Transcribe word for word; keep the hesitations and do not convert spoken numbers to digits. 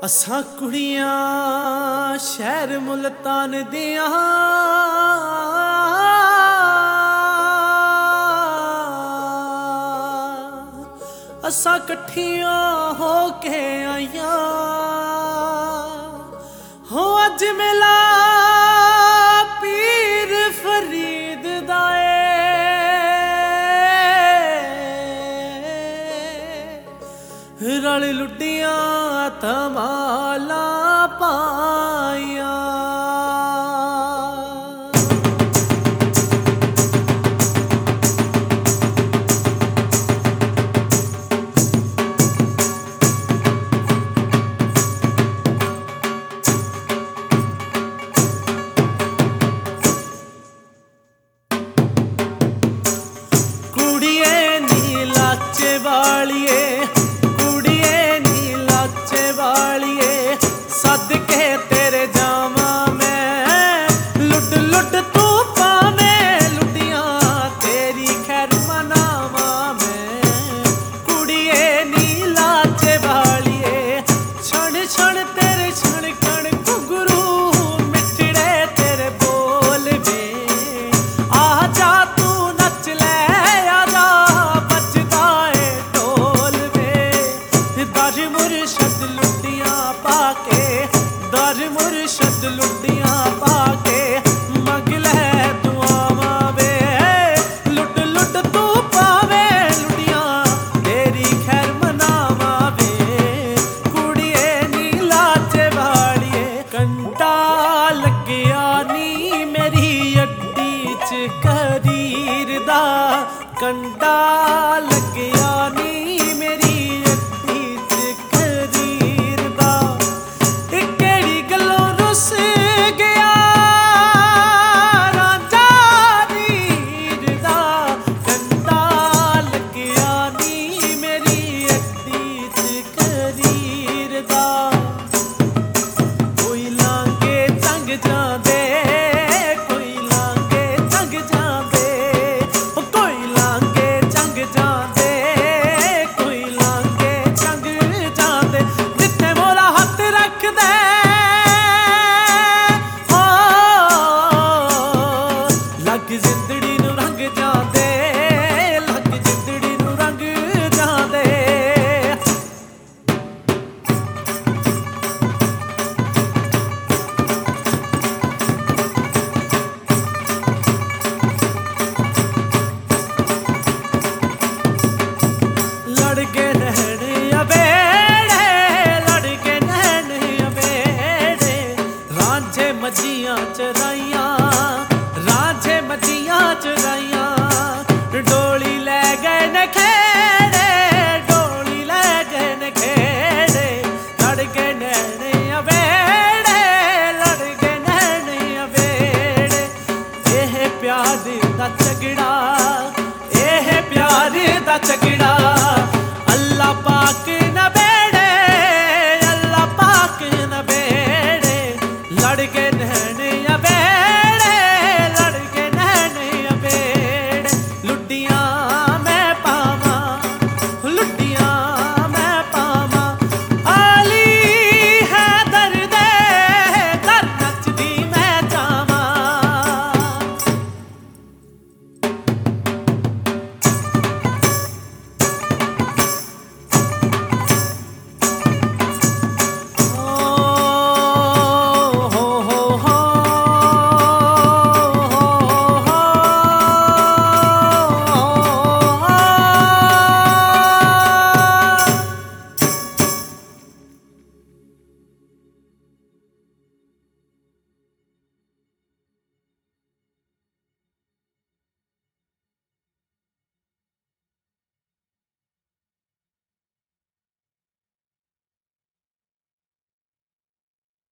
असां कुड़ियां शहर मुल्तान दियां असां कट्ठियां हो के आइयां हो अज मेला पीर फरीद दा रल लुटियां धमाला पाइयां कुड़िए नी लाचे वालिए सदके तेरे जावा मैं लुट लुट तू पावे लुटियां तेरी खैर मनावा मैं कुड़िए नी लाचे वालिए छण छण तेरे छण कण घुंघरू मिठड़े तेरे बोल वे आ जा तू नच ले आ जा बजदा ए ढोल वे दर मुरशद लुटियां पाके दर मुरशद लुटियां पाके मंग लै दुआवां वे लुट लुट तू पावे लुटियां तेरी खैर मनावा वे कुड़िए नी लाचे वालिए कंटा लग्या नी मेरी अड्डी च करीर दा कंटा लग्या नी मेरी जिंदड़ी नू रंग जांदे लग जिंदड़ी नू रंग जांदे लड़के नैन अबेड़े लड़के नैन अबेड़े रांझे मजियां चराइयां रांझे मजियां चराइयां डोली लै गए न खेड़े डोली लै गए न खेड़े लड़ गए नैन अबेड़े लड़ गए नैन अबेड़े एह प्यार दा झगड़ा एह प्यार दा झगड़ा